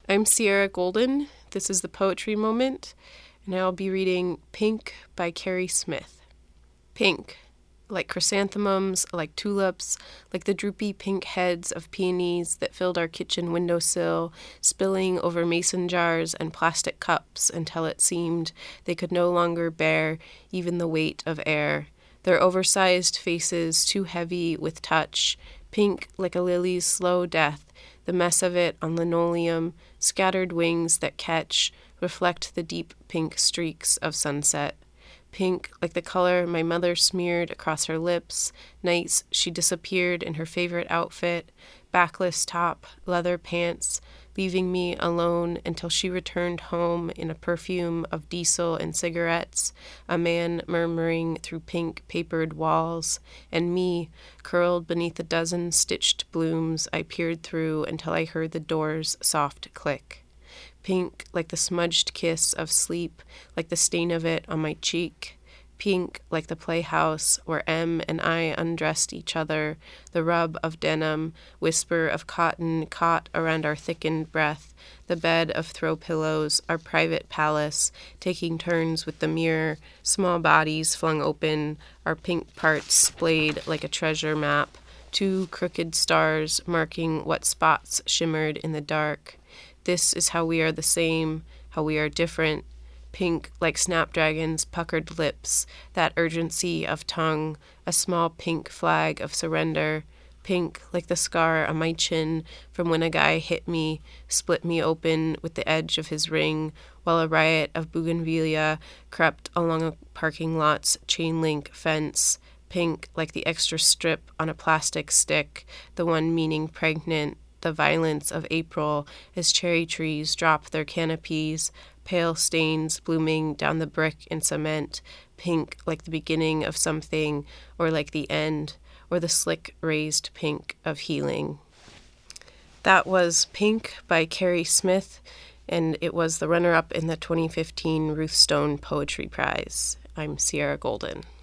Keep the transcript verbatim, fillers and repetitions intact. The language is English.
I'm Sierra Golden. This is the Poetry Moment, and I'll be reading Pink by Carrie Smith. Pink, like chrysanthemums, like tulips, like the droopy pink heads of peonies that filled our kitchen windowsill, spilling over mason jars and plastic cups until it seemed they could no longer bear even the weight of air. Their oversized faces too heavy with touch, pink like a lily's slow death, the mess of it on linoleum, scattered wings that catch, reflect the deep pink streaks of sunset. Pink like the color my mother smeared across her lips, nights she disappeared in her favorite outfit, backless top, leather pants, leaving me alone until she returned home in a perfume of diesel and cigarettes, a man murmuring through pink papered walls, and me, curled beneath a dozen stitched blooms I peered through until I heard the door's soft click. Pink like the smudged kiss of sleep, like the stain of it on my cheek. Pink like the playhouse where Em and I undressed each other, the rub of denim, whisper of cotton caught around our thickened breath, the bed of throw pillows, our private palace, taking turns with the mirror, small bodies flung open, our pink parts splayed like a treasure map, two crooked stars marking what spots shimmered in the dark. This is how we are the same, how we are different. Pink like snapdragons' puckered lips, that urgency of tongue, a small pink flag of surrender. Pink like the scar on my chin from when a guy hit me, split me open with the edge of his ring, while a riot of bougainvillea crept along a parking lot's chain-link fence. Pink like the extra strip on a plastic stick, the one meaning pregnant. The violence of April as cherry trees drop their canopies, pale stains blooming down the brick and cement, pink like the beginning of something, or like the end, or the slick raised pink of healing. That was Pink by Carrie Smith, and it was the runner-up in the twenty fifteen Ruth Stone Poetry Prize. I'm Sierra Golden.